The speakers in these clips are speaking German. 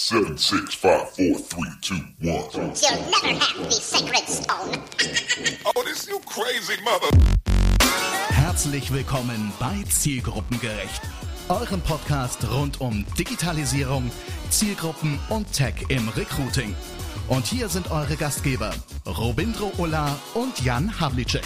7, 6, 5, 4, 3, 2, 1. You'll never have the sacred stone. Oh, this you crazy mother. Herzlich willkommen bei Zielgruppengerecht, eurem Podcast rund um Digitalisierung, Zielgruppen und Tech im Recruiting. Und hier sind eure Gastgeber, Robindro Ulla und Jan Havlicek.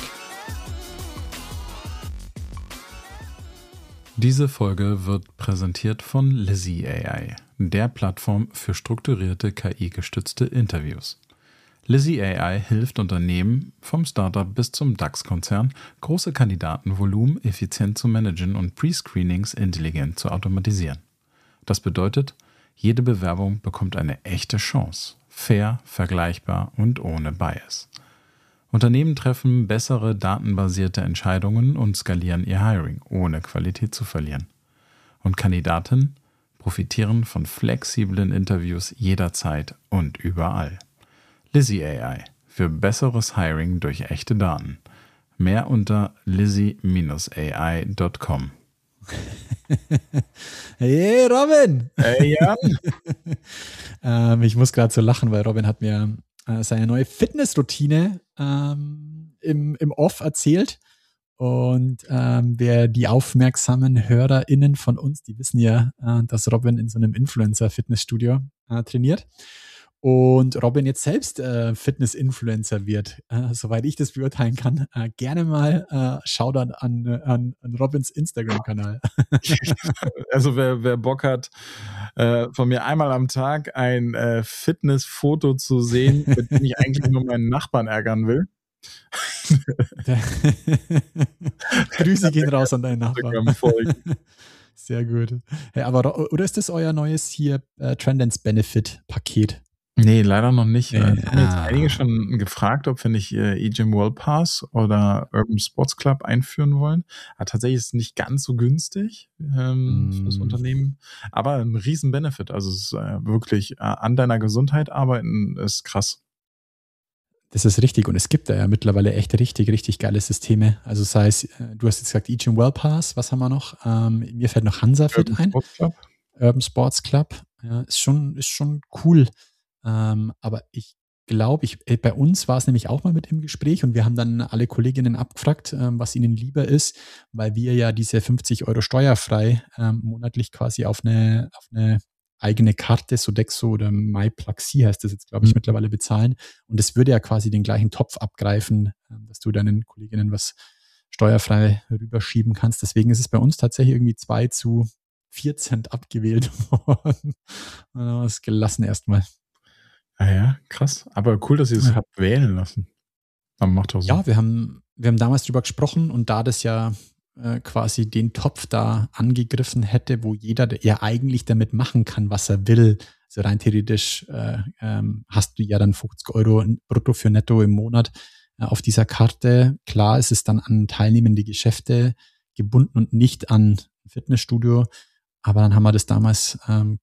Diese Folge wird präsentiert von Lizzie AI, der Plattform für strukturierte KI-gestützte Interviews. Lizzie AI hilft Unternehmen, vom Startup bis zum DAX-Konzern, große Kandidatenvolumen effizient zu managen und Pre-Screenings intelligent zu automatisieren. Das bedeutet, jede Bewerbung bekommt eine echte Chance, fair, vergleichbar und ohne Bias. Unternehmen treffen bessere datenbasierte Entscheidungen und skalieren ihr Hiring, ohne Qualität zu verlieren. Und Kandidaten profitieren von flexiblen Interviews jederzeit und überall. Lizzie AI für besseres Hiring durch echte Daten. Mehr unter lizzie-ai.com. Hey Robin! Hey Jan! Ich muss gerade so lachen, weil Robin hat mir seine neue Fitnessroutine im Off erzählt. Und wer die aufmerksamen HörerInnen von uns, die wissen ja, dass Robin in so einem Influencer-Fitnessstudio trainiert. Und Robin jetzt selbst Fitness-Influencer wird, soweit ich das beurteilen kann, gerne mal Shoutout an Robins Instagram-Kanal. Also wer Bock hat, von mir einmal am Tag ein Fitnessfoto zu sehen, mit dem ich eigentlich nur meinen Nachbarn ärgern will. Grüße gehen raus an deinen Nachbarn. Sehr gut. Hey, aber oder ist das euer neues hier Trendance Benefit Paket? Nee, leider noch nicht. Nee. Haben jetzt einige schon gefragt, ob wir nicht eGym World Pass oder Urban Sports Club einführen wollen. Aber tatsächlich ist es nicht ganz so günstig für das Unternehmen. Aber ein riesen Benefit. Also es ist wirklich an deiner Gesundheit arbeiten ist krass. Das ist richtig. Und es gibt da ja mittlerweile echt richtig geile Systeme. Also sei es, du hast jetzt gesagt eGym World Pass. Was haben wir noch? Mir fällt noch Hansafit ein. Urban Sports Club. Ja, ist schon cool. Aber ich glaube, bei uns war es nämlich auch mal mit im Gespräch und wir haben dann alle Kolleginnen abgefragt, was ihnen lieber ist, weil wir ja diese 50 € steuerfrei monatlich quasi auf eine eigene Karte, Sodexo oder MyPlaxi heißt das jetzt, glaube ich, mittlerweile bezahlen. Und es würde ja quasi den gleichen Topf abgreifen, dass du deinen Kolleginnen was steuerfrei rüberschieben kannst. Deswegen ist es bei uns tatsächlich irgendwie 2 zu 4 Cent abgewählt worden. Dann haben wir es gelassen erstmal. Ah ja, krass. Aber cool, dass ihr es habt wählen lassen. Aber macht doch so. Ja, wir haben damals drüber gesprochen und da das ja quasi den Topf da angegriffen hätte, wo jeder ja eigentlich damit machen kann, was er will. Also rein theoretisch hast du ja dann 50 € brutto für netto im Monat auf dieser Karte. Klar, es ist dann an teilnehmende Geschäfte gebunden und nicht an ein Fitnessstudio. Aber dann haben wir das damals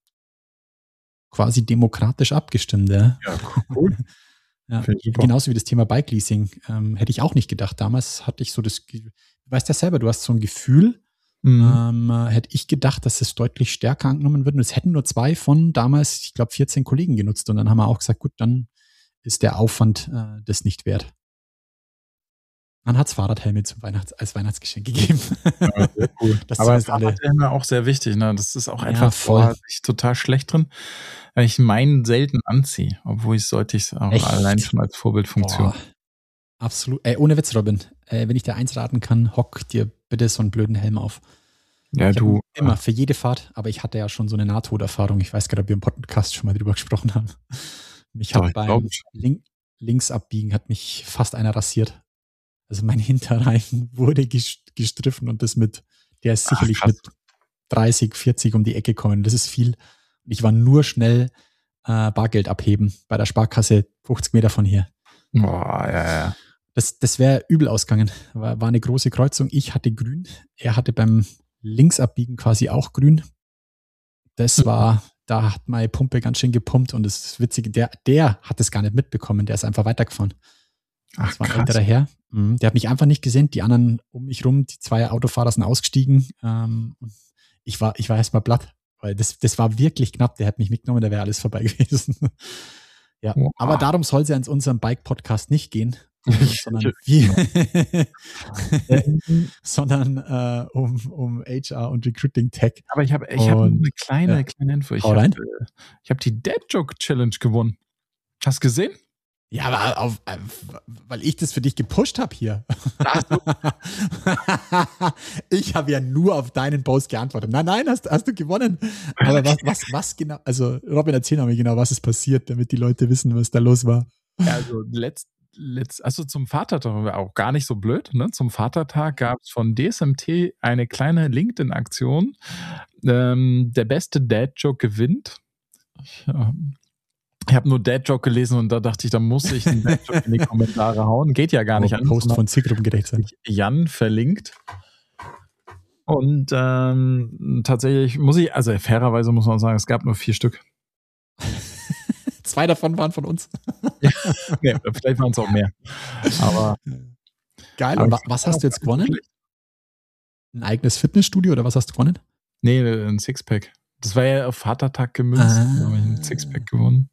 quasi demokratisch abgestimmt. Ja, cool. Ja, genauso wie das Thema Bike-Leasing. Hätte ich auch nicht gedacht. Damals hatte ich so du weißt ja selber, du hast so ein Gefühl, hätte ich gedacht, dass es deutlich stärker angenommen wird. Und es hätten nur 2 von damals, ich glaube, 14 Kollegen genutzt. Und dann haben wir auch gesagt, gut, dann ist der Aufwand das nicht wert. Man hat Fahrradhelme als Weihnachtsgeschenk gegeben. Ja, sehr cool. Aber Fahrradhelme auch sehr wichtig. Ne? Das ist auch einfach voll total schlecht drin, weil ich meinen selten anziehe, obwohl sollte ich es auch allein schon als Vorbildfunktion. Boah. Absolut. Ohne Witz, Robin. Wenn ich dir eins raten kann, hock dir bitte so einen blöden Helm auf. Ja, du. Immer, für jede Fahrt. Aber ich hatte ja schon so eine Nahtoderfahrung. Ich weiß gerade, ob wir im Podcast schon mal drüber gesprochen haben. Mich hat beim Linksabbiegen hat mich fast einer rasiert. Also mein Hinterreifen wurde gestriffen und der ist sicherlich mit 30, 40 um die Ecke gekommen. Das ist viel. Und ich war nur schnell Bargeld abheben bei der Sparkasse 50 Meter von hier. Boah, ja. Das wäre übel ausgegangen. War eine große Kreuzung. Ich hatte grün. Er hatte beim Linksabbiegen quasi auch grün. Da hat meine Pumpe ganz schön gepumpt und das Witzige, der hat es gar nicht mitbekommen. Der ist einfach weitergefahren. Das war ein älterer Herr. Der hat mich einfach nicht gesehen. Die anderen um mich rum, die 2 Autofahrer sind ausgestiegen. Ich war erstmal platt. weil das war wirklich knapp. Der hat mich mitgenommen, da wäre alles vorbei gewesen. Ja, wow. Aber darum soll es ja in unserem Bike-Podcast nicht gehen, sondern um HR und Recruiting Tech. Aber ich hab eine kleine Info. Ich habe die Dad Joke Challenge gewonnen. Hast du gesehen? Ja, aber weil ich das für dich gepusht habe hier. Ach so. Ich habe ja nur auf deinen Post geantwortet. Nein, hast du gewonnen. Aber was genau, also Robin, erzähl noch mal genau, was ist passiert, damit die Leute wissen, was da los war. Ja, also also zum Vatertag war auch gar nicht so blöd. Ne? Zum Vatertag gab es von DSMT eine kleine LinkedIn-Aktion. Der beste Dad-Joke gewinnt. Ich habe nur Dad-Joke gelesen und da dachte ich, da muss ich einen Dad-Joke in die Kommentare hauen. Geht ja gar nicht an. Post von Zielgruppengerecht sein. Jan verlinkt. Und tatsächlich also fairerweise muss man sagen, es gab nur 4 Stück. 2 davon waren von uns. Ja, vielleicht waren es auch mehr. Aber geil. Und was hast du jetzt gewonnen? Ein eigenes Fitnessstudio oder was hast du gewonnen? Nee, ein Sixpack. Das war ja auf Vatertag gemünzt. Da habe ich ein Sixpack gewonnen.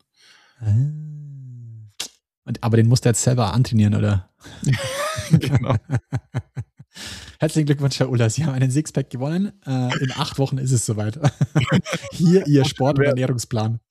Aber den musst du jetzt selber antrainieren, oder? Genau. Herzlichen Glückwunsch, Herr Uller. Sie haben einen Sixpack gewonnen. In 8 Wochen ist es soweit. Hier Ihr Sport- und Ernährungsplan.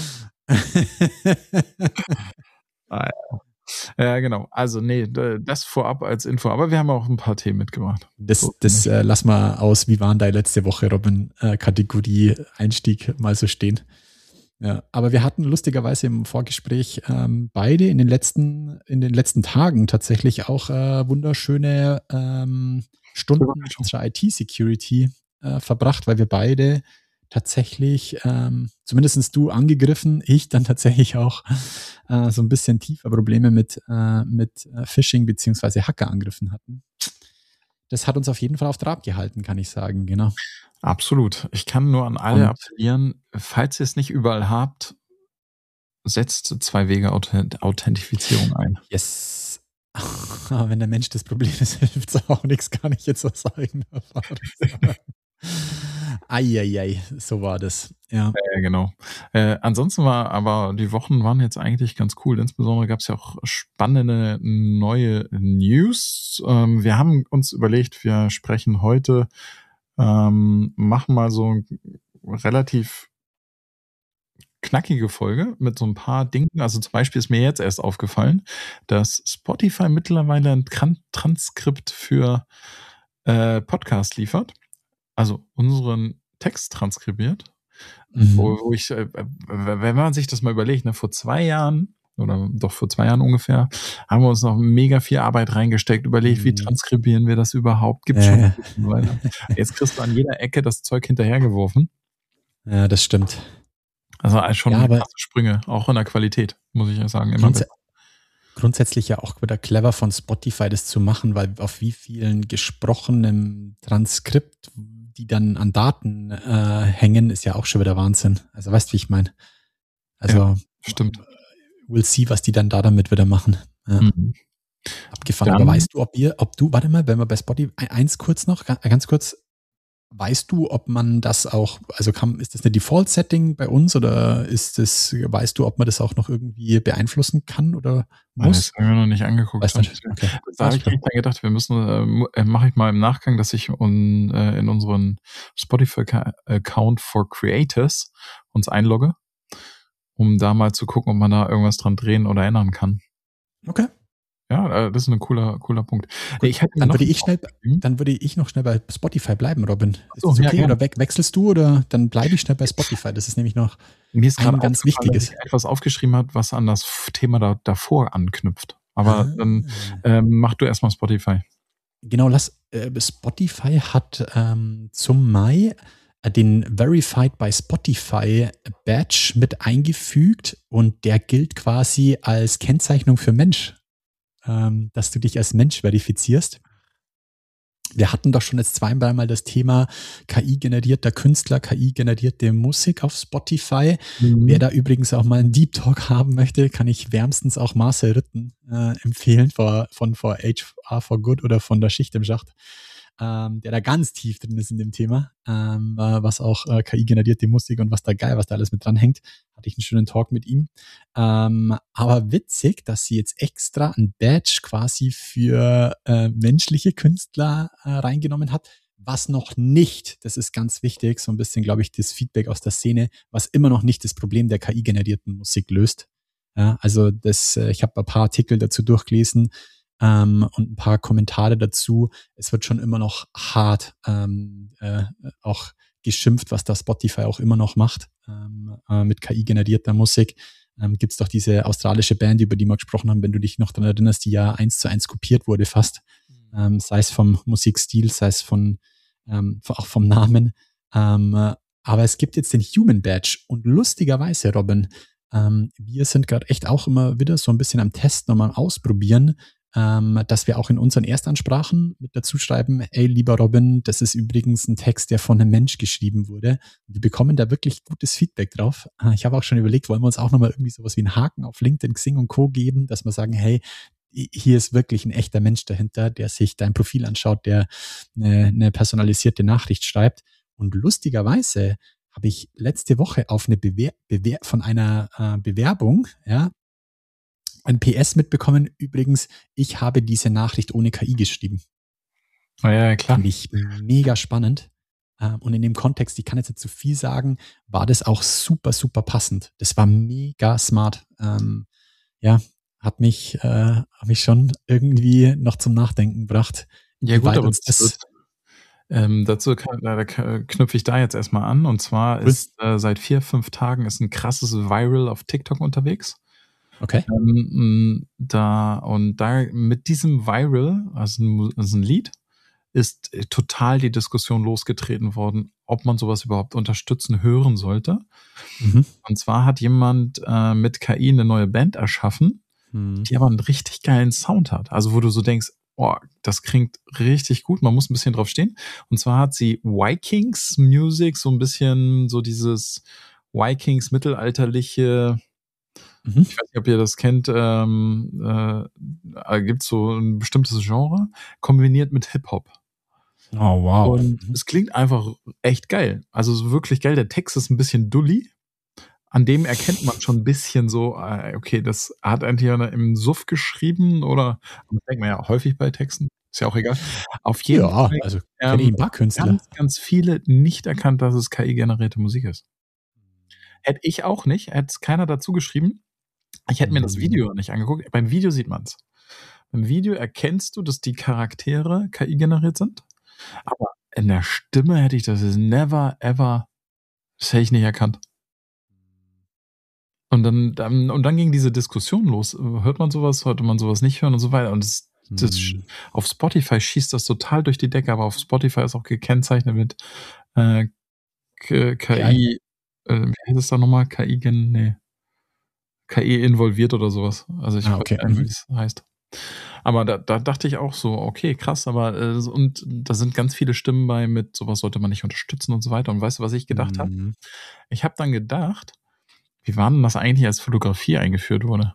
Ja, genau. Also, nee, das vorab als Info. Aber wir haben auch ein paar Themen mitgebracht. Das lass mal aus, wie waren da letzte Woche, Robin, Kategorie Einstieg mal so stehen. Ja, aber wir hatten lustigerweise im Vorgespräch beide in den letzten Tagen tatsächlich auch wunderschöne Stunden mit unserer IT-Security verbracht, weil wir beide tatsächlich, zumindest du angegriffen, ich dann tatsächlich auch so ein bisschen tiefer Probleme mit Phishing bzw. Hackerangriffen hatten. Das hat uns auf jeden Fall auf Trab gehalten, kann ich sagen, genau. Absolut. Ich kann nur an alle appellieren, falls ihr es nicht überall habt, setzt 2-Wege-Authentifizierung ein. Yes. Aber wenn der Mensch das Problem ist, hilft es auch nichts, kann ich jetzt aus eigener Erfahrung sagen. Eieiei, so war das. Ja, genau. Ansonsten die Wochen waren jetzt eigentlich ganz cool. Insbesondere gab es ja auch spannende neue News. Wir haben uns überlegt, wir sprechen heute, machen mal so eine relativ knackige Folge mit so ein paar Dingen. Also zum Beispiel ist mir jetzt erst aufgefallen, dass Spotify mittlerweile ein Transkript für Podcast liefert. Also unseren Text transkribiert, wo ich, wenn man sich das mal überlegt, ne, vor 2 Jahren ungefähr, haben wir uns noch mega viel Arbeit reingesteckt, überlegt, wie transkribieren wir das überhaupt, gibt's schon und so weiter. Jetzt kriegst du an jeder Ecke das Zeug hinterhergeworfen. Ja, das stimmt. Also schon krasse Sprünge, auch in der Qualität, muss ich ja sagen, immer besser. Grundsätzlich ja auch wieder clever von Spotify, das zu machen, weil auf wie vielen gesprochenen Transkript die dann an Daten hängen, ist ja auch schon wieder Wahnsinn. Also weißt du, wie ich meine? Also ja, stimmt. We'll see, was die dann damit wieder machen. Ja. Abgefahren. Aber weißt du, warte mal, wenn wir bei Spotify, ganz kurz, weißt du, ob man das auch, also ist das eine Default-Setting bei uns oder weißt du, ob man das auch noch irgendwie beeinflussen kann oder muss? Das haben wir noch nicht angeguckt. Okay. Da habe ich dann gedacht, wir müssen, mache ich mal im Nachgang, dass ich in unseren Spotify-Account for Creators uns einlogge, um da mal zu gucken, ob man da irgendwas dran drehen oder ändern kann. Okay. Ja, das ist ein cooler Punkt. Dann würde ich noch schnell bei Spotify bleiben, Robin. Ist das okay? Oder wechselst du oder dann bleibe ich schnell bei Spotify? Das ist nämlich noch ein ganz wichtiges. Dass ich etwas aufgeschrieben habe, was an das Thema davor anknüpft. Aber dann mach du erstmal Spotify. Genau, Spotify hat zum Mai den Verified by Spotify Badge mit eingefügt und der gilt quasi als Kennzeichnung für Mensch. Dass du dich als Mensch verifizierst. Wir hatten doch schon jetzt 2-mal das Thema KI-generierter Künstler, KI-generierte Musik auf Spotify. Wer da übrigens auch mal einen Deep Talk haben möchte, kann ich wärmstens auch Marcel Ritten empfehlen von HR for Good oder von der Schicht im Schacht. der da ganz tief drin ist in dem Thema, was auch KI-generierte Musik und was da alles mit dranhängt. Hatte ich einen schönen Talk mit ihm. Aber witzig, dass sie jetzt extra ein Badge quasi für menschliche Künstler reingenommen hat, was noch nicht, das ist ganz wichtig, so ein bisschen, glaube ich, das Feedback aus der Szene, was immer noch nicht das Problem der KI-generierten Musik löst. Ja, also ich habe ein paar Artikel dazu durchgelesen und ein paar Kommentare dazu. Es wird schon immer noch hart auch geschimpft, was da Spotify auch immer noch macht mit KI-generierter Musik. Gibt es doch diese australische Band, über die wir gesprochen haben, wenn du dich noch daran erinnerst, die ja 1:1 kopiert wurde fast. Sei es vom Musikstil, sei es auch vom Namen. Aber es gibt jetzt den Human Badge und lustigerweise, Robin, wir sind gerade echt auch immer wieder so ein bisschen am Testen und am Ausprobieren, dass wir auch in unseren Erstansprachen mit dazu schreiben, ey, lieber Robin, das ist übrigens ein Text, der von einem Mensch geschrieben wurde. Und wir bekommen da wirklich gutes Feedback drauf. Ich habe auch schon überlegt, wollen wir uns auch nochmal irgendwie sowas wie einen Haken auf LinkedIn, Xing und Co. geben, dass wir sagen, hey, hier ist wirklich ein echter Mensch dahinter, der sich dein Profil anschaut, der eine personalisierte Nachricht schreibt. Und lustigerweise habe ich letzte Woche auf eine von einer Bewerbung, ja, ein PS mitbekommen. Übrigens, ich habe diese Nachricht ohne KI geschrieben. Oh ja, klar. Fand ich mega spannend. Und in dem Kontext, ich kann jetzt nicht zu viel sagen, war das auch super, super passend. Das war mega smart. Hat mich schon irgendwie noch zum Nachdenken gebracht. Ja gut, aber dazu knüpfe ich da jetzt erstmal an. Und zwar ist seit 4-5 Tagen ist ein krasses Viral auf TikTok unterwegs. Okay. Mit diesem Viral, also ein Lied, ist total die Diskussion losgetreten worden, ob man sowas überhaupt unterstützen hören sollte. Mhm. Und zwar hat jemand mit KI eine neue Band erschaffen, die aber einen richtig geilen Sound hat. Also wo du so denkst, oh, das klingt richtig gut, man muss ein bisschen drauf stehen. Und zwar hat sie Vikings Music, so ein bisschen so dieses Vikings mittelalterliche, ich weiß nicht, ob ihr das kennt, gibt es so ein bestimmtes Genre, kombiniert mit Hip-Hop. Oh, wow. Und es klingt einfach echt geil. Also wirklich geil. Der Text ist ein bisschen dully. An dem erkennt man schon ein bisschen so, okay, das hat eigentlich im Suff geschrieben oder, das denkt man ja häufig bei Texten, ist ja auch egal. Auf jeden Fall. Also kenne ich ein paar Künstler. Ganz, ganz viele nicht erkannt, dass es KI-generierte Musik ist. Hätte ich auch nicht, hätte es keiner dazu geschrieben. Ich hätte mir das Video nicht angeguckt. Beim Video sieht man es. Beim Video erkennst du, dass die Charaktere KI-generiert sind. Aber in der Stimme hätte ich das never, ever, das hätte ich nicht erkannt. Und dann ging diese Diskussion los. Hört man sowas, sollte man sowas nicht hören und so weiter. Und auf Spotify schießt das total durch die Decke, aber auf Spotify ist auch gekennzeichnet mit KI, wie heißt es da nochmal? KI involviert oder sowas. Also ich weiß nicht, wie es heißt. Aber da dachte ich auch so, okay, krass, aber und da sind ganz viele Stimmen bei mit, sowas sollte man nicht unterstützen und so weiter. Und weißt du, was ich gedacht habe? Ich habe dann gedacht, wie war denn das eigentlich, als Fotografie eingeführt wurde?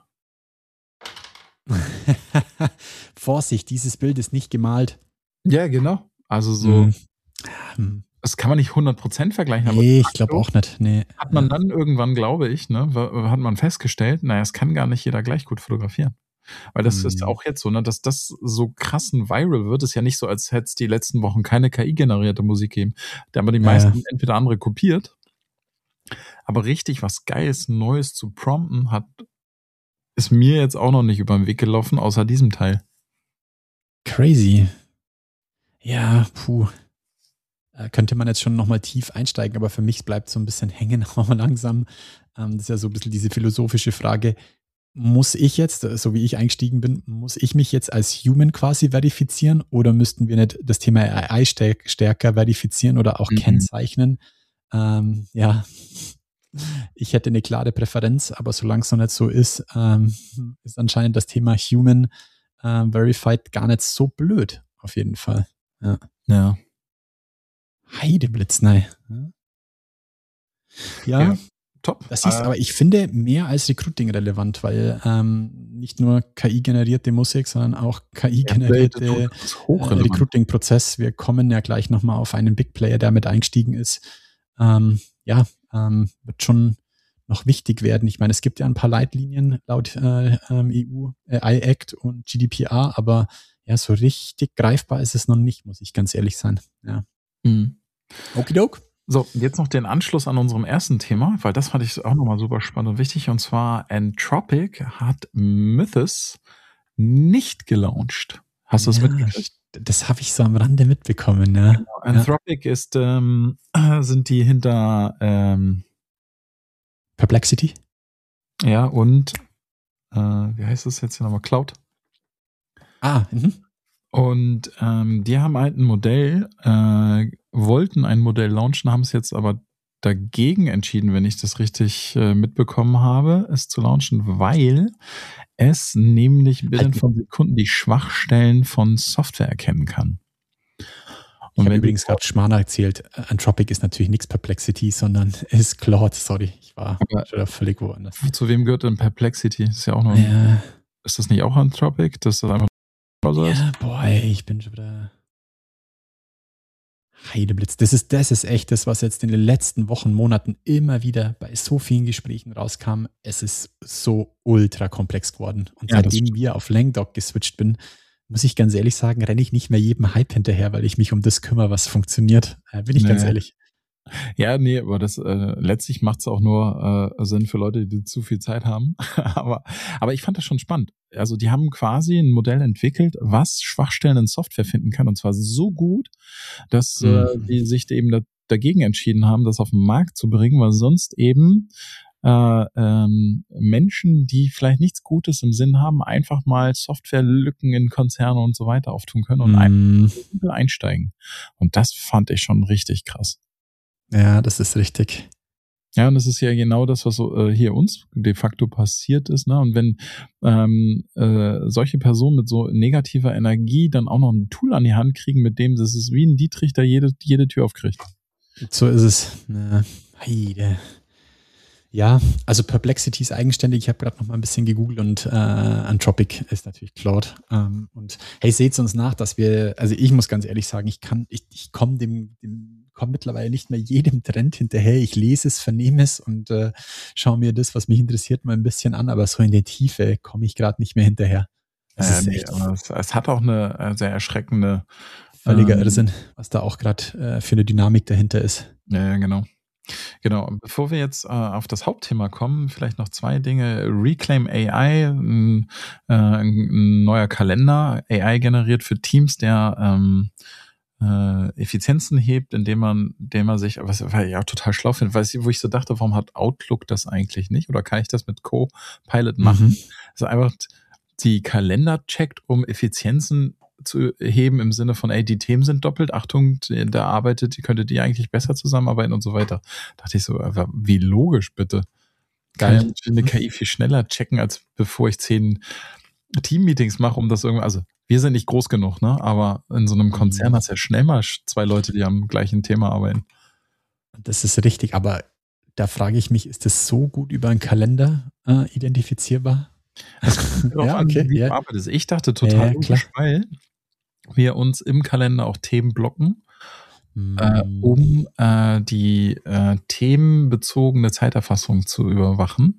Vorsicht, dieses Bild ist nicht gemalt. Ja, genau. Also so, das kann man nicht 100% vergleichen. Aber nee, ich glaube auch nicht. Nee. Hat man dann irgendwann, glaube ich, hat man festgestellt, naja, es kann gar nicht jeder gleich gut fotografieren. Weil das ist auch jetzt so, dass das so krassen Viral wird, ist ja nicht so, als hätte es die letzten Wochen keine KI-generierte Musik gegeben. Da haben wir die meisten entweder andere kopiert, aber richtig was Geiles, Neues zu prompten ist mir jetzt auch noch nicht über den Weg gelaufen, außer diesem Teil. Crazy. Ja, könnte man jetzt schon nochmal tief einsteigen, aber für mich bleibt so ein bisschen hängen, auch langsam. Das ist ja so ein bisschen diese philosophische Frage. Muss ich jetzt, so wie ich eingestiegen bin, muss ich mich jetzt als Human quasi verifizieren oder müssten wir nicht das Thema AI stärker verifizieren oder auch kennzeichnen? Ich hätte eine klare Präferenz, aber solange es noch nicht so ist, ist anscheinend das Thema Human Verified gar nicht so blöd, auf jeden Fall. Ja. Heideblitz, nein. Ja. Top. Das ist aber, ich finde, mehr als Recruiting relevant, weil nicht nur KI-generierte Musik, sondern auch KI-generierte Recruiting-Prozess. Wir kommen ja gleich nochmal auf einen Big Player, der mit eingestiegen ist. Wird schon noch wichtig werden. Ich meine, es gibt ja ein paar Leitlinien laut EU, AI-Act und GDPR, aber ja, so richtig greifbar ist es noch nicht, muss ich ganz ehrlich sein. Ja. Okidok. So, jetzt noch den Anschluss an unserem ersten Thema, weil das fand ich auch nochmal super spannend und wichtig. Und zwar Anthropic hat Mythos nicht gelauncht. Hast du es mitgekriegt? Das habe ich so am Rande mitbekommen, ja. Genau. Anthropic sind die hinter Perplexity? Ja, und wie heißt das jetzt hier nochmal? Cloud. Und die haben halt ein Modell, wollten ein Modell launchen, haben es jetzt aber dagegen entschieden, wenn ich das richtig mitbekommen habe, es zu launchen, weil es nämlich binnen von Sekunden die Schwachstellen von Software erkennen kann. Und ich habe übrigens gerade Schmarrn erzählt, Anthropic ist natürlich nichts Perplexity, sondern ist Cloud. Sorry, ich war schon völlig woanders. Zu wem gehört denn Perplexity? Ist ja auch noch. Ist das nicht auch Anthropic? Das ist einfach ich bin schon wieder Heideblitz. Das ist echt das, was jetzt in den letzten Wochen, Monaten immer wieder bei so vielen Gesprächen rauskam. Es ist so ultra komplex geworden. Und seitdem wir auf LangDoc geswitcht bin, muss ich ganz ehrlich sagen, renne ich nicht mehr jedem Hype hinterher, weil ich mich um das kümmere, was funktioniert. Bin ich ganz ehrlich. Ja, nee, aber das letztlich macht es auch nur Sinn für Leute, die zu viel Zeit haben. aber ich fand das schon spannend. Also die haben quasi ein Modell entwickelt, was Schwachstellen in Software finden kann, und zwar so gut, dass die sich eben dagegen entschieden haben, das auf den Markt zu bringen, weil sonst eben Menschen, die vielleicht nichts Gutes im Sinn haben, einfach mal Softwarelücken in Konzerne und so weiter auftun können und einfach einsteigen. Und das fand ich schon richtig krass. Ja, das ist richtig. Ja, und das ist ja genau das, was so hier uns de facto passiert ist, ne? Und wenn solche Personen mit so negativer Energie dann auch noch ein Tool an die Hand kriegen, mit dem das ist wie ein Dietrich, der jede Tür aufkriegt. So ist es. Heide. Ja, also Perplexity ist eigenständig. Ich habe gerade noch mal ein bisschen gegoogelt und Anthropic ist natürlich Cloud. Und hey, seht's uns nach, dass ich muss ganz ehrlich sagen, ich komme mittlerweile nicht mehr jedem Trend hinterher. Ich lese es, vernehme es und schaue mir das, was mich interessiert, mal ein bisschen an, aber so in der Tiefe komme ich gerade nicht mehr hinterher. Das ist echt. Es hat auch eine sehr erschreckende völliger Irrsinn, was da auch gerade für eine Dynamik dahinter ist. Ja, genau. Genau, bevor wir jetzt auf das Hauptthema kommen, vielleicht noch zwei Dinge. Reclaim AI, ein neuer Kalender, AI generiert für Teams, der Effizienzen hebt, indem man sich, was ich auch total schlau finde, wo ich so dachte, warum hat Outlook das eigentlich nicht? Oder kann ich das mit Copilot machen? Also einfach die Kalender checkt, um Effizienzen zu heben im Sinne von, die Themen sind doppelt, Achtung, da könntet ihr eigentlich besser zusammenarbeiten und so weiter. Da dachte ich so, wie logisch bitte. Geil, eine KI viel schneller checken, als bevor ich 10 Team-Meetings mache, um das irgendwie, also wir sind nicht groß genug, ne? Aber in so einem Konzern hast du ja schnell mal 2 Leute, die am gleichen Thema arbeiten. Das ist richtig, aber da frage ich mich, ist das so gut über einen Kalender identifizierbar? Ja, okay. Wie du arbeitest. Ich dachte total logisch, weil wir uns im Kalender auch Themen blocken, um die themenbezogene Zeiterfassung zu überwachen.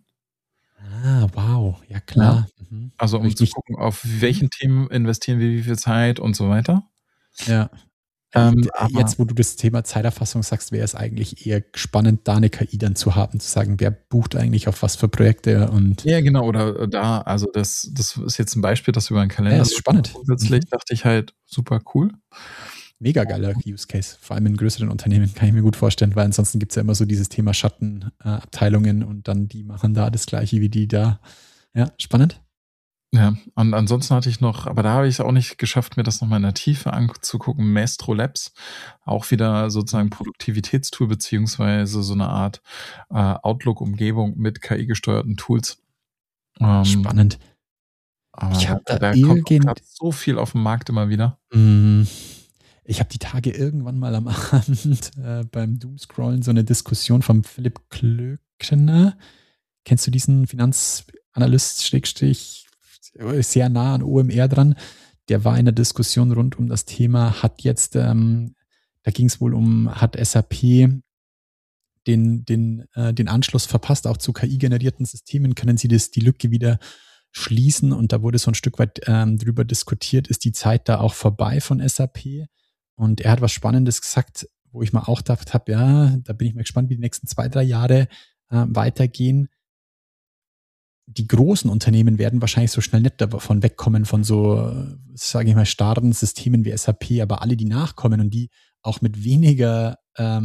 Wow, ja klar. Ja. Also um zu gucken, auf welchen Themen investieren wir wie viel Zeit und so weiter. Ja. Jetzt, wo du das Thema Zeiterfassung sagst, wäre es eigentlich eher spannend, da eine KI dann zu haben, zu sagen, wer bucht eigentlich auf was für Projekte und. Ja, genau, oder da, also das ist jetzt ein Beispiel, das über einen Kalender. Das ist spannend. Grundsätzlich dachte ich halt, super cool. Mega geiler Use Case, vor allem in größeren Unternehmen, kann ich mir gut vorstellen, weil ansonsten gibt es ja immer so dieses Thema Schattenabteilungen und dann die machen da das Gleiche wie die da. Ja, spannend. Ja, und ansonsten hatte ich noch, aber da habe ich es auch nicht geschafft, mir das nochmal in der Tiefe anzugucken, Maestro Labs, auch wieder sozusagen Produktivitätstool beziehungsweise so eine Art Outlook-Umgebung mit KI-gesteuerten Tools. Spannend. Ich habe da kommt so viel auf dem Markt immer wieder. Ich habe die Tage irgendwann mal am Abend beim Doomscrollen so eine Diskussion vom Philipp Klöckner. Kennst du diesen Finanzanalyst, sehr nah an OMR dran. Der war in der Diskussion rund um das Thema, hat jetzt, da ging es wohl hat SAP den Anschluss verpasst, auch zu KI-generierten Systemen, können sie die Lücke wieder schließen, und da wurde so ein Stück weit drüber diskutiert, ist die Zeit da auch vorbei von SAP, und er hat was Spannendes gesagt, wo ich mal auch gedacht habe, ja, da bin ich mal gespannt, wie die nächsten 2-3 Jahre weitergehen. Die großen Unternehmen werden wahrscheinlich so schnell nicht davon wegkommen, von so, sage ich mal, starren Systemen wie SAP, aber alle, die nachkommen und die auch mit weniger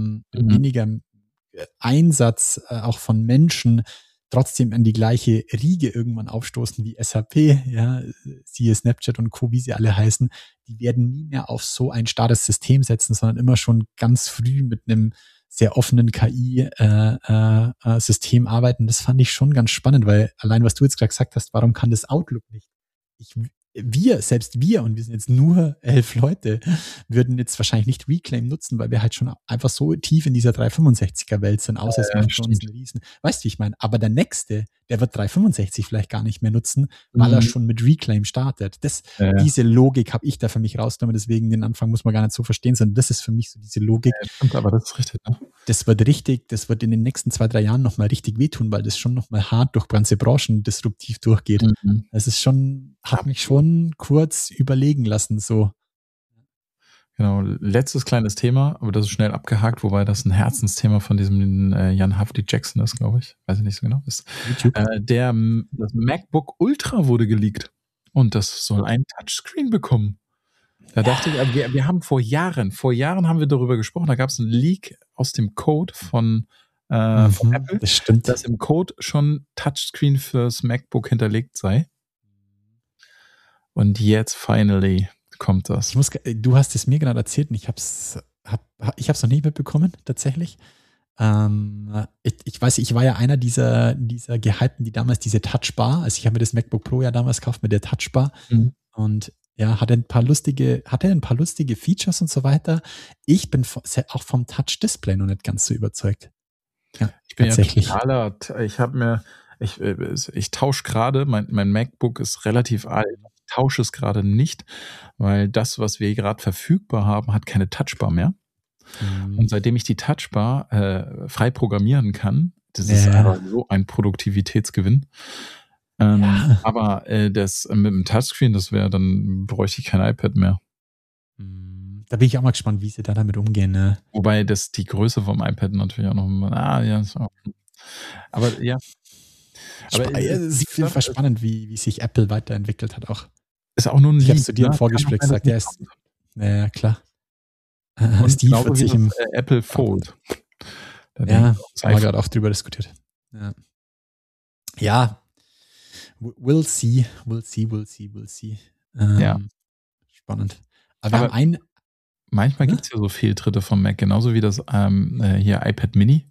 Einsatz auch von Menschen trotzdem an die gleiche Riege irgendwann aufstoßen wie SAP, ja, siehe Snapchat und Co., wie sie alle heißen, die werden nie mehr auf so ein starres System setzen, sondern immer schon ganz früh mit einem sehr offenen KI-System arbeiten. Das fand ich schon ganz spannend, weil allein, was du jetzt gerade gesagt hast, warum kann das Outlook nicht? Selbst wir, und wir sind jetzt nur 11 Leute, würden jetzt wahrscheinlich nicht Reclaim nutzen, weil wir halt schon einfach so tief in dieser 365er-Welt sind, außer es macht für uns einen Riesen. Weißt du, wie ich meine? Aber der Nächste, der wird 365 vielleicht gar nicht mehr nutzen, weil er schon mit Reclaim startet. Diese Logik habe ich da für mich rausgenommen, deswegen den Anfang muss man gar nicht so verstehen, sondern das ist für mich so diese Logik. Ja, stimmt, aber das ist richtig, ne? Das wird in den nächsten 2-3 Jahren nochmal richtig wehtun, weil das schon nochmal hart durch ganze Branchen disruptiv durchgeht. Das ist schon, hat mich schon kurz überlegen lassen, so. Genau, letztes kleines Thema, aber das ist schnell abgehakt, wobei das ein Herzensthema von diesem Jan Hafti Jackson ist, glaube ich. Weiß ich nicht so genau. Ist. Das MacBook Ultra wurde geleakt und das soll ein Touchscreen bekommen. Da dachte ich, wir haben vor Jahren haben wir darüber gesprochen, da gab es einen Leak aus dem Code von Apple, das stimmt, dass im Code schon Touchscreen fürs MacBook hinterlegt sei. Und jetzt finally kommt das. Du hast es mir gerade erzählt und ich hab's noch nicht mitbekommen, tatsächlich. Ich weiß, ich war ja einer dieser Gehypten, die damals diese Touchbar, also ich habe mir das MacBook Pro ja damals gekauft mit der Touchbar und ja, hatte ein paar lustige Features und so weiter. Ich bin auch vom Touch-Display noch nicht ganz so überzeugt. Ja, ich bin tatsächlich. Ich tausche gerade, mein MacBook ist relativ alt. Ich tausche es gerade nicht, weil das, was wir gerade verfügbar haben, hat keine Touchbar mehr. Und seitdem ich die Touchbar frei programmieren kann, das ist einfach so ein Produktivitätsgewinn. Aber das mit dem Touchscreen, dann bräuchte ich kein iPad mehr. Da bin ich auch mal gespannt, wie sie da damit umgehen. Ne? Wobei die Größe vom iPad natürlich auch noch. Aber ja. Aber es ist auf jeden Fall spannend, wie sich Apple weiterentwickelt hat auch. Ist auch nur ein Leak. Ich habe zu dir im Vorgespräch gesagt, der ist. Ja, klar. Steve wird sich im Apple Fold. Ja, haben wir gerade auch drüber diskutiert. Ja. We'll see. Spannend. Aber manchmal gibt es ja so Fehltritte vom Mac, genauso wie das hier iPad Mini.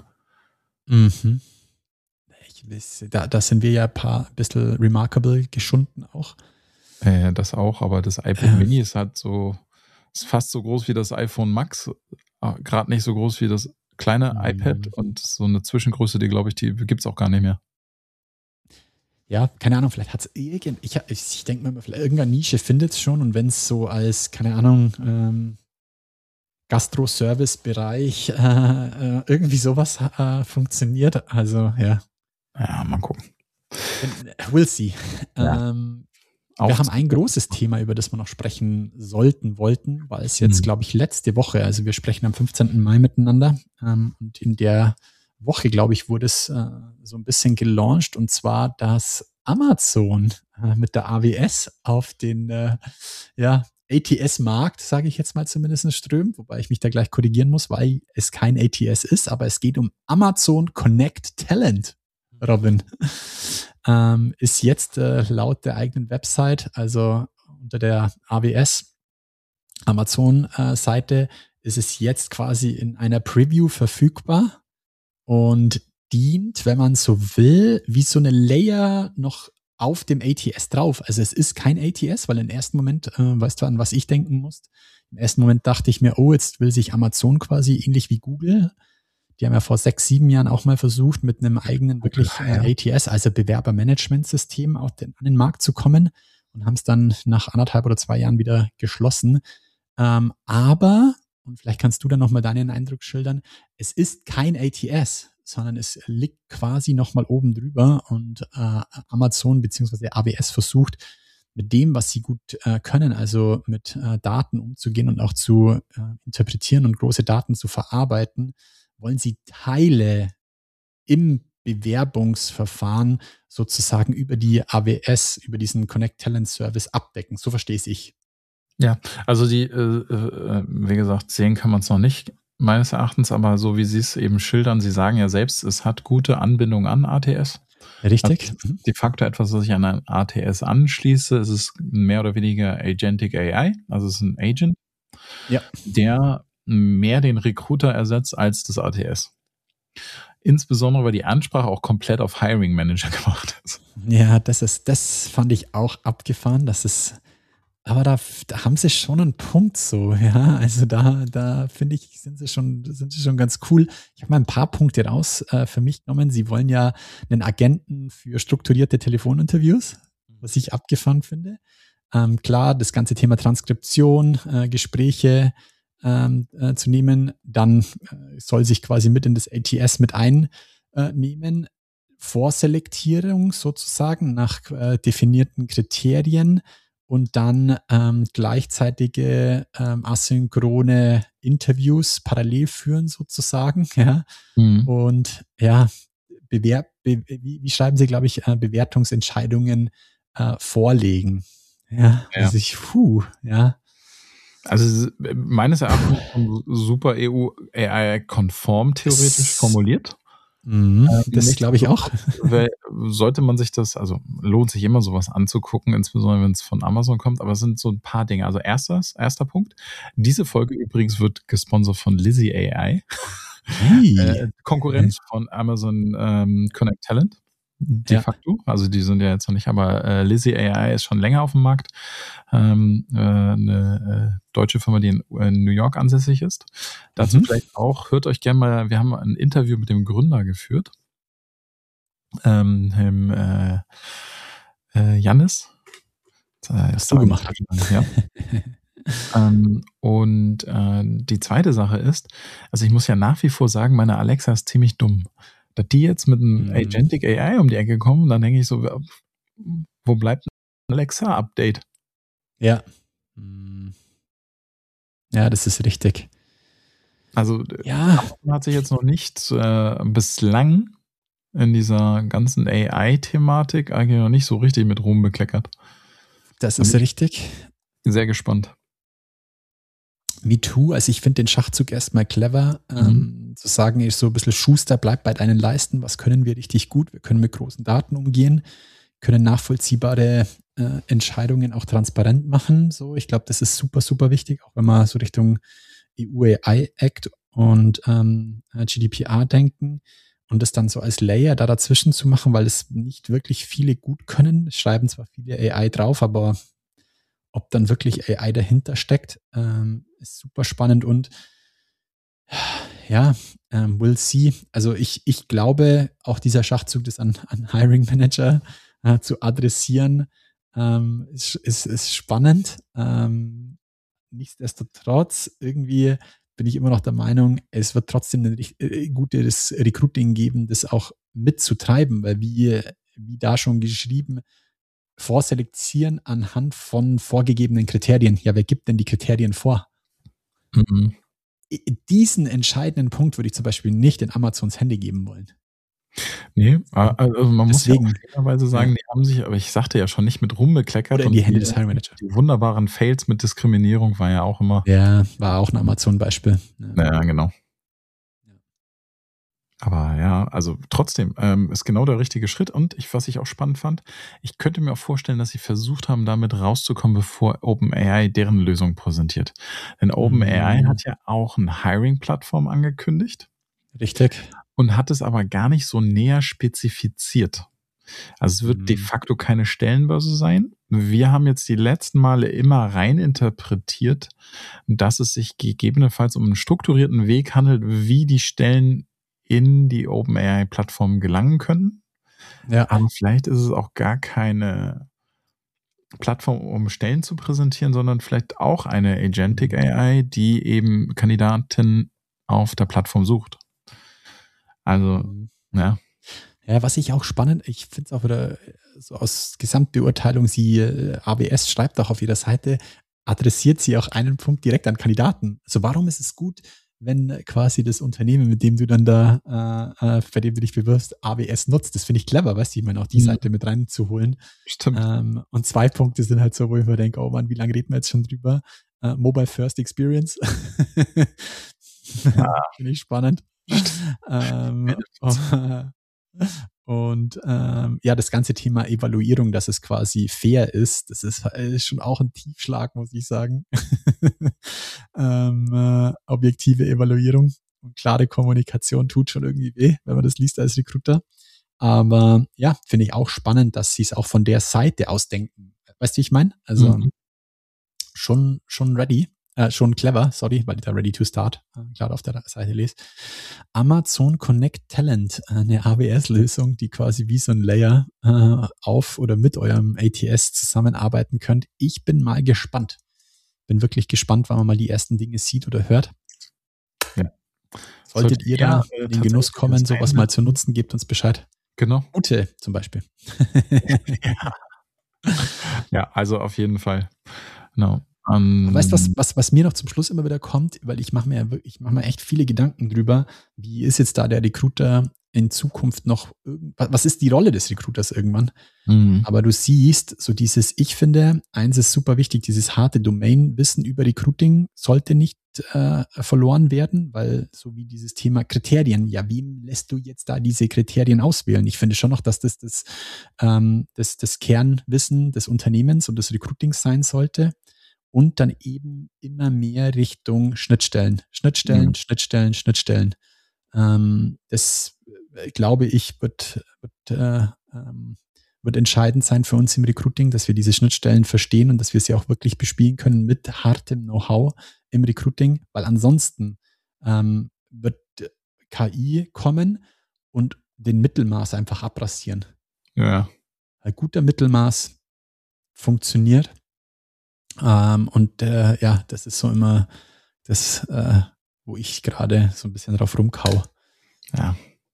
Da sind wir ja ein bisschen remarkable geschunden auch. Das auch, aber das iPad Mini ist halt ist fast so groß wie das iPhone Max, gerade nicht so groß wie das kleine iPad und so eine Zwischengröße, die glaube ich, die gibt es auch gar nicht mehr. Ja, keine Ahnung, vielleicht hat es ich denke mal, vielleicht irgendeine Nische findet es schon und wenn es so als, keine Ahnung, Gastro-Service-Bereich irgendwie sowas funktioniert, also ja. Ja, mal gucken. We'll see. Ja. Wir haben ein großes Thema, über das wir noch sprechen wollten, weil es jetzt, glaube ich, letzte Woche, also wir sprechen am 15. Mai miteinander und in der Woche, glaube ich, wurde es so ein bisschen gelauncht und zwar, dass Amazon mit der AWS auf den ATS-Markt, sage ich jetzt mal zumindest, strömt, wobei ich mich da gleich korrigieren muss, weil es kein ATS ist, aber es geht um Amazon Connect Talent, Robin. Ist jetzt laut der eigenen Website, also unter der AWS Amazon-Seite, ist es jetzt quasi in einer Preview verfügbar und dient, wenn man so will, wie so eine Layer noch auf dem ATS drauf. Also es ist kein ATS, weil im ersten Moment, weißt du, an was ich denken musste? Im ersten Moment dachte ich mir, jetzt will sich Amazon quasi ähnlich wie Google Die haben ja vor 6, 7 Jahren auch mal versucht, mit einem eigenen wirklich ATS, also Bewerbermanagementsystem, an den Markt zu kommen und haben es dann nach 1,5 oder 2 Jahren wieder geschlossen. Aber, und vielleicht kannst du dann nochmal deinen Eindruck schildern, es ist kein ATS, sondern es liegt quasi nochmal oben drüber und Amazon bzw. AWS versucht, mit dem, was sie gut können, also mit Daten umzugehen und auch zu interpretieren und große Daten zu verarbeiten, wollen sie Teile im Bewerbungsverfahren sozusagen über die AWS, über diesen Connect Talent Service abdecken. So verstehe ich. Ja, also wie gesagt, sehen kann man es noch nicht, meines Erachtens, aber so wie Sie es eben schildern, Sie sagen ja selbst, es hat gute Anbindung an ATS. Richtig. Also de facto etwas, was ich an ein ATS anschließe, es ist mehr oder weniger Agentic AI, also es ist ein Agent, der mehr den Recruiter ersetzt als das ATS. Insbesondere, weil die Ansprache auch komplett auf Hiring Manager gemacht ist. Ja, das fand ich auch abgefahren, aber da haben sie schon einen Punkt so, ja. Also da finde ich, sind sie schon ganz cool. Ich habe mal ein paar Punkte raus für mich genommen. Sie wollen ja einen Agenten für strukturierte Telefoninterviews, was ich abgefahren finde. Klar, das ganze Thema Transkription, Gespräche zu nehmen, dann soll sich quasi mit in das ATS mit einnehmen. Vorselektierung sozusagen nach definierten Kriterien. Und dann gleichzeitige asynchrone Interviews parallel führen sozusagen. Ja. Und ja, wie schreiben Sie, glaube ich, Bewertungsentscheidungen vorlegen. Ja, also ja. Also meines Erachtens super EU-AI-konform theoretisch formuliert. Das glaube ich auch. Sollte man sich das, also lohnt sich immer sowas anzugucken, insbesondere wenn es von Amazon kommt, aber es sind so ein paar Dinge. Also erster Punkt, diese Folge übrigens wird gesponsert von Lizzie AI, Konkurrenz von Amazon Connect Talent, de facto. Also die sind ja jetzt noch nicht, aber Lizzie AI ist schon länger auf dem Markt. Eine deutsche Firma, die in New York ansässig ist. Dazu vielleicht auch, hört euch gerne mal, wir haben ein Interview mit dem Gründer geführt. Jannis. Hast du gemacht. Ja. Und die zweite Sache ist, also ich muss ja nach wie vor sagen, meine Alexa ist ziemlich dumm. Dass die jetzt mit einem Agentic AI um die Ecke kommen, dann denke ich so, wo bleibt ein Alexa-Update? Ja. Ja, das ist richtig. Also Amazon hat sich jetzt noch nicht bislang in dieser ganzen AI-Thematik eigentlich noch nicht so richtig mit Ruhm bekleckert. Das ist richtig. Sehr gespannt. Me too. Also ich finde den Schachzug erstmal clever. Zu sagen, ist so ein bisschen Schuster, bleibt bei deinen Leisten. Was können wir richtig gut? Wir können mit großen Daten umgehen, können nachvollziehbare Entscheidungen auch transparent machen. So, ich glaube, das ist super, super wichtig, auch wenn wir so Richtung EU-AI-Act und GDPR denken und das dann so als Layer da dazwischen zu machen, weil es nicht wirklich viele gut können. Es schreiben zwar viele AI drauf, aber ob dann wirklich AI dahinter steckt, ist super spannend und we'll see. Also ich glaube, auch dieser Schachzug, das an Hiring Manager zu adressieren, ist spannend. Nichtsdestotrotz, irgendwie bin ich immer noch der Meinung, es wird trotzdem ein gutes Recruiting geben, das auch mitzutreiben, weil wie da schon geschrieben, vorselektieren anhand von vorgegebenen Kriterien. Ja, wer gibt denn die Kriterien vor? Diesen entscheidenden Punkt würde ich zum Beispiel nicht in Amazons Hände geben wollen. Nee, also man muss ja auch fairerweise sagen, die haben sich, aber ich sagte ja schon, nicht mit rumbekleckert. Oder in die Hände des Hiring Managers. Die wunderbaren Fails mit Diskriminierung war ja auch immer. Ja, war auch ein Amazon-Beispiel. Ja, genau. Aber ja, also trotzdem ist genau der richtige Schritt. Und was ich auch spannend fand, ich könnte mir auch vorstellen, dass sie versucht haben, damit rauszukommen, bevor OpenAI deren Lösung präsentiert. Denn OpenAI hat ja auch eine Hiring-Plattform angekündigt. Richtig. Und hat es aber gar nicht so näher spezifiziert. Also es wird de facto keine Stellenbörse sein. Wir haben jetzt die letzten Male immer rein interpretiert, dass es sich gegebenenfalls um einen strukturierten Weg handelt, wie die Stellen in die OpenAI-Plattform gelangen können. Ja. Aber vielleicht ist es auch gar keine Plattform, um Stellen zu präsentieren, sondern vielleicht auch eine Agentic AI, die eben Kandidaten auf der Plattform sucht. Also, ja. Ja, was ich auch spannend, ich finde es auch wieder so aus Gesamtbeurteilung, AWS schreibt auch auf ihrer Seite, adressiert sie auch einen Punkt direkt an Kandidaten. Also warum ist es gut, wenn quasi das Unternehmen, mit dem du dann bei dem du dich bewirbst, AWS nutzt? Das finde ich clever, weißt du, ich meine, auch die Seite mit reinzuholen. Stimmt. Und 2 Punkte sind halt so, wo ich mir denke, oh Mann, wie lange reden wir jetzt schon drüber? Mobile First Experience. Finde ich spannend. Das ganze Thema Evaluierung, dass es quasi fair ist, das ist schon auch ein Tiefschlag, muss ich sagen. Objektive Evaluierung und klare Kommunikation tut schon irgendwie weh, wenn man das liest als Recruiter. Aber ja, finde ich auch spannend, dass sie es auch von der Seite aus denken. Weißt du, wie ich meine? Also schon ready. Schon clever, sorry, weil ich da ready to start gerade auf der Seite lese. Amazon Connect Talent, eine AWS-Lösung, die quasi wie so ein Layer auf oder mit eurem ATS zusammenarbeiten könnt. Ich bin mal gespannt. Bin wirklich gespannt, wann man mal die ersten Dinge sieht oder hört. Ja. Solltet ihr da in den Genuss kommen, sowas mal zu nutzen, gebt uns Bescheid. Genau. Ute zum Beispiel. Ja, also auf jeden Fall. Genau. Weißt du, was mir noch zum Schluss immer wieder kommt, weil ich mache mir echt viele Gedanken drüber, wie ist jetzt da der Recruiter in Zukunft noch, was ist die Rolle des Recruiters irgendwann? Aber du siehst, so ich finde, eins ist super wichtig, dieses harte Domain-Wissen über Recruiting sollte nicht verloren werden, weil so wie dieses Thema Kriterien, ja, wem lässt du jetzt da diese Kriterien auswählen? Ich finde schon noch, dass das Kernwissen des Unternehmens und des Recruitings sein sollte. Und dann eben immer mehr Richtung Schnittstellen. Das, glaube ich, wird entscheidend sein für uns im Recruiting, dass wir diese Schnittstellen verstehen und dass wir sie auch wirklich bespielen können mit hartem Know-how im Recruiting, weil ansonsten wird KI kommen und den Mittelmaß einfach abrasieren. Ja. Ein guter Mittelmaß funktioniert. Das ist so immer das, wo ich gerade so ein bisschen drauf rumkau. Ja.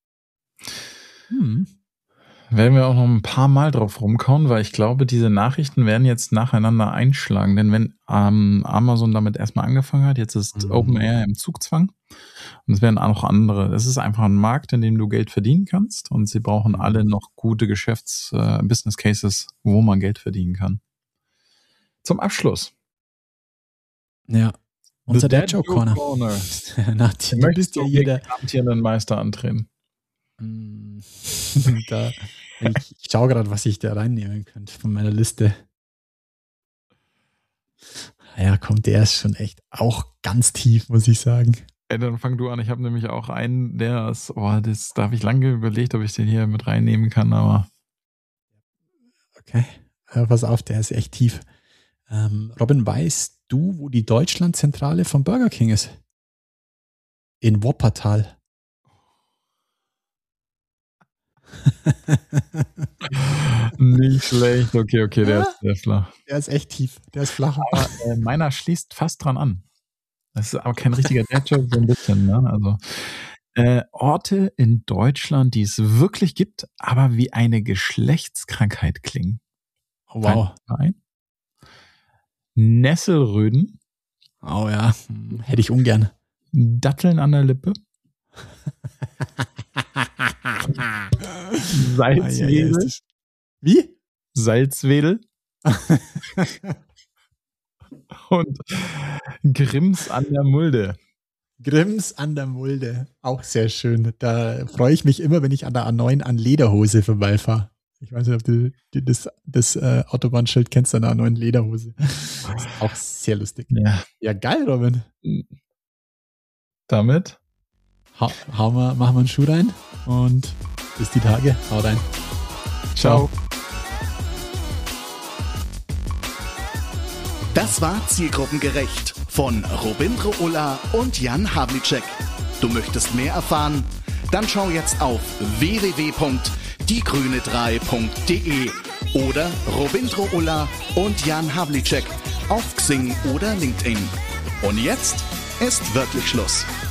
Werden wir auch noch ein paar Mal drauf rumkauen, weil ich glaube, diese Nachrichten werden jetzt nacheinander einschlagen. Denn wenn Amazon damit erstmal angefangen hat, jetzt ist OpenAI im Zugzwang und es werden auch noch andere. Es ist einfach ein Markt, in dem du Geld verdienen kannst und sie brauchen alle noch gute Business Cases, wo man Geld verdienen kann. Zum Abschluss. Ja. Unser Dad Joke Corner. Du bist ja jeder amtierenden Meister antreten. Ich schaue gerade, was ich da reinnehmen könnte von meiner Liste. Ja, komm, der ist schon echt auch ganz tief, muss ich sagen. Dann fang du an. Ich habe nämlich auch einen, das habe ich lange überlegt, ob ich den hier mit reinnehmen kann, aber. Okay, pass auf, der ist echt tief. Robin, weißt du, wo die Deutschlandzentrale von Burger King ist? In Wuppertal. Nicht schlecht. Okay, der ist sehr flach. Der ist echt tief. Der ist flach. Aber meiner schließt fast dran an. Das ist aber kein richtiger Dad-Joke, so ein bisschen, ne? Also Orte in Deutschland, die es wirklich gibt, aber wie eine Geschlechtskrankheit klingen. Wow. Nein. Nesselröden. Oh ja, hätte ich ungern. Datteln an der Lippe. Salzwedel. Wie? Salzwedel. Und Grimms an der Mulde. Grimms an der Mulde. Auch sehr schön. Da freue ich mich immer, wenn ich an der A9 an Lederhose vorbeifahre. Ich weiß nicht, ob du das Autobahnschild kennst, an der A9 Lederhose. Das ist auch sehr lustig. Ja, geil, Robin. Damit machen wir einen Schuh rein und bis die Tage. Hau rein. Ciao. Das war Zielgruppengerecht von Robindro Ulla und Jan Havlicek. Du möchtest mehr erfahren? Dann schau jetzt auf www.diegrüne3.de oder Robindro Ulla und Jan Havlicek auf Xing oder LinkedIn. Und jetzt ist wirklich Schluss.